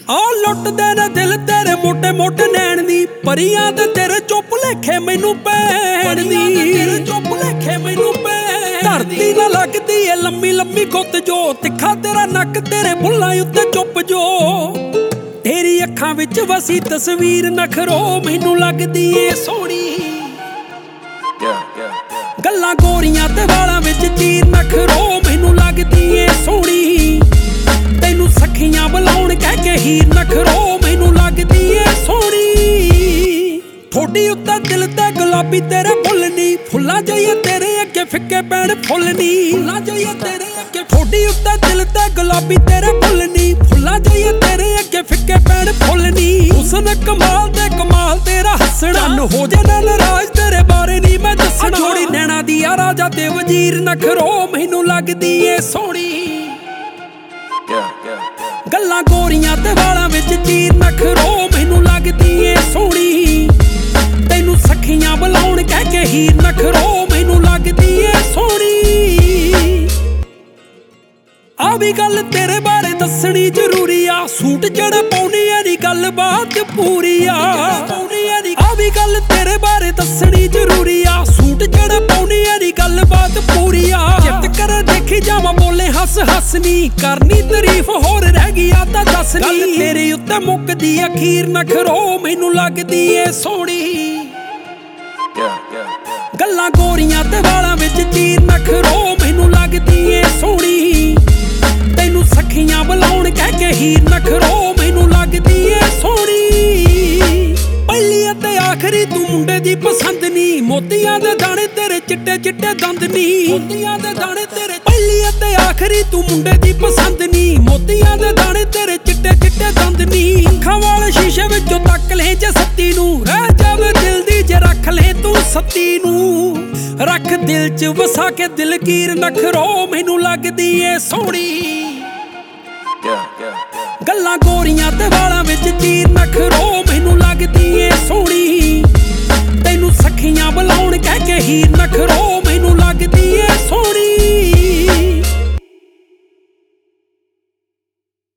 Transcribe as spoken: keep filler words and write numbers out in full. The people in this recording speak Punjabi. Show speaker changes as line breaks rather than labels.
ਆ ਲੁੱਟਦੇ ਨੇ ਦਿਲ ਤੇਰੇ ਮੋਟੇ ਮੋਟੇ ਨੈਣ ਦੀ ਪਰੀਆਂ ਤੇ ਤੇਰੇ ਚੁੱਪ ਲੇਖੇ ਮੈਨੂੰ ਪੈਣ ਦੀ ਤੇਰੇ ਚੁੱਪ ਲੇਖੇ ਮੈਨੂੰ ਪੈਣ ਧਰਤੀ ਨਾ ਲੱਗਦੀ ਏ ਲੰਮੀ ਲੰਮੀ ਗੁੱਤ ਜੋ ਤਿੱਖਾ ਤੇਰਾ ਨੱਕ ਤੇਰੇ ਬੁੱਲਾਂ ਉੱਤੇ ਚੁੱਪ ਜੋ ਤੇਰੀ ਅੱਖਾਂ ਵਿੱਚ ਵਸੀ ਤਸਵੀਰ ਨਖਰੋ ਮੈਨੂੰ ਲੱਗਦੀ ਏ ਸੋਹਣੀ ਗੱਲਾਂ ਗੋਰੀਆਂ ਤੇ ਵਾਲਾਂ ਵਿੱਚ ਚੀਰ ਨਖਰੋ ਮੈਨੂੰ ਲੱਗਦੀ ਏ ਸੋਹਣੀ ਤੈਨੂੰ ਸਖੀਆਂ ਬੁਲਾਉਣ ਕਹਿ ਕੇ ਹੀਰ ਨਖਰੋ ਮੈਨੂੰ ਲੱਗਦੀ ਏ ਸੋਹਣੀ ਥੋੜੀ ਉੱਤੇ ਦਿਲ ਤੇ ਗੁਲਾਬੀ ਤੇਰੇ ਫੁੱਲ ਨੀ ਫੁੱਲਾਂ ਜਾਈਏ ਤੇਰੇ ਅੱਗੇ ਫਿੱਕੇ ਪੈਣ ਫੁੱਲ ਨੀ ਫੁੱਲਾਂ ਜਾਈਏ ਤੇਰੇ ਅੱਗੇ ਥੋੜੀ ਉੱਤੇ ਦਿਲ ਤੇ ਗੁਲਾਬੀ ਤੇਰੇ ਫੁੱਲ ਨੀ ਫੁੱਲਾਂ ਜਾਈਏ ਤੇਰੇ ਅੱਗੇ ਫਿੱਕੇ ਪੈਣ ਫੁੱਲ ਨੀ ਹੁਸਨ ਕਮਾਲ ਤੇ ਕਮਾਲ ਤੇਰਾ ਹੱਸਣਾ ਹੋ ਜੇ ਨਾ ਨਾਰਾਜ਼ ਤੇਰੇ ਬਾਰੇ ਨੀ ਮੈਂ ਦੱਸਣਾ ਜੋੜੀ ਨੈਣਾ ਦੀ ਆ ਰਾਜਾ ਤੇ ਵਜ਼ੀਰ ਨਖਰੋ ਮੈਨੂੰ ਲੱਗਦੀ ਏ ਸੋਹਣੀ ਗੱਲਾਂ ਗੋਰੀਆਂ ਤੇ ਵਾਲਾਂ ਵਿੱਚ ਚੀਰ ਨਖਰੋ ਮੈਨੂੰ ਲੱਗਦੀ ਏ ਸੋਹਣੀ ਤੈਨੂੰ ਸਖੀਆਂ ਬੁਲਾਉਣ ਕਹਿ ਕੇ ਹੀਰ ਨਖਰੋ ਮੈਨੂੰ ਲੱਗਦੀ ਏ ਸੋਹਣੀ ਆ ਵੀ ਗੱਲ ਤੇਰੇ ਬਾਰੇ ਦੱਸਣੀ ਜ਼ਰੂਰੀ ਆ ਸੂਟ ਜਿਹੜਾ ਪਾਉਣੀ ਐ ਦੀ ਗੱਲ ਬਾਤ ਪੂਰੀ ਆ ਆ ਵੀ ਗੱਲ ਤੇਰੇ ਬਾਰੇ ਦੱਸਣੀ ਜ਼ਰੂਰੀ ਆ ਸੂਟ ਜਿਹੜਾ ਪਾਉਣੀ ਐ ਦੀ ਗੱਲ ਬਾਤ ਪੂਰੀ ਆ ਜਿੱਤ ਕਰ ਦੇਖੀ ਜਾਵਾਂ ਬੋਲੇ ਹੱਸ ਹੱਸ ਨੀ ਕਰਨੀ ਤਾਰੀਫ ਹੋਰ ਰਹਿ ਗਈ ਆ ਤਾਂ ਦੱਸ ਨੀ ਗੱਲ ਤੇਰੇ ਉੱਤੇ ਮੁੱਕਦੀ ਅਖੀਰ ਨਖਰੋ ਮੈਨੂੰ ਲੱਗਦੀ ਏ ਸੋਹਣੀ ਗੱਲਾਂ ਗੋਰੀਆਂ ਤੇ ਵਾਲਾਂ ਵਿੱਚ ਚੀਰ ਨਖਰੋ ਮੈਨੂੰ ਲੱਗਦੀ ਏ ਸੋਹਣੀ ਤੈਨੂੰ ਸਖੀਆਂ ਬੁਲਾਉਣ ਕਹਿ ਕੇ ਹੀਰ ਨਖਰੋ ਮੈਨੂੰ ਲੱਗਦੀ ਏ ਸੋਹਣੀ ਪਹਿਲੀ ਅਤੇ ਆਖਰੀ ਤੂੰ ਮੁੰਡੇ ਦੀ ਪਸੰਦ ਨੀ ਮੋਤੀਆਂ ਦੇ ਦਾਣੇ ਤੇਰੇ ਚਿੱਟੇ ਚਿੱਟੇ ਦੰਦ ਨੀ ਮੋਤੀਆਂ ਦੇ ਦਾਣੇ ਤੇਰੇ ਪਹਿਲੀ ਅਤੇ ਆਖਰੀ ਤੂੰ ਮੁੰਡੇ ਦੀ ਪਸੰਦ ਨੀ ਮੋਤੀਆਂ ਦੇ ਦਾਣੇ ਤੇਰੇ ਚਿੱਟੇ ਚਿੱਟੇ ਦੰਦ ਨੀ ਅੱਖਾਂ ਵਾਲੇ ਸ਼ੀਸ਼ੇ ਵਿੱਚੋਂ ਤੱਕ ਲੈ ਜੇ ਸੱਤੀ ਨੂੰ ਰਹਿ ਜਾਵੇ ਦਿਲ ਦੀ ਜੇ ਰੱਖ ਲੈ ਤੂੰ ਸੱਤੀ ਨੂੰ ਰੱਖ ਦਿਲ 'ਚ ਵਸਾ ਕੇ ਦਿਲਗੀਰ ਨਖਰੋ ਮੈਨੂੰ ਲੱਗਦੀ ਏ ਸੋਹਣੀ ਗੱਲਾਂ ਗੋਰੀਆਂ ਤੇ ਵਾਲਾਂ ਵਿੱਚ ਚੀਰ ਨਖਰੋ ਮੈਨੂੰ ਲੱਗਦੀ ਏ ਸੋਹਣੀ ਤੈਨੂੰ ਸਖੀਆਂ ਬੁਲਾਉਣ ਕਹਿ ਕੇ ਹੀਰ ਨਖਰੋ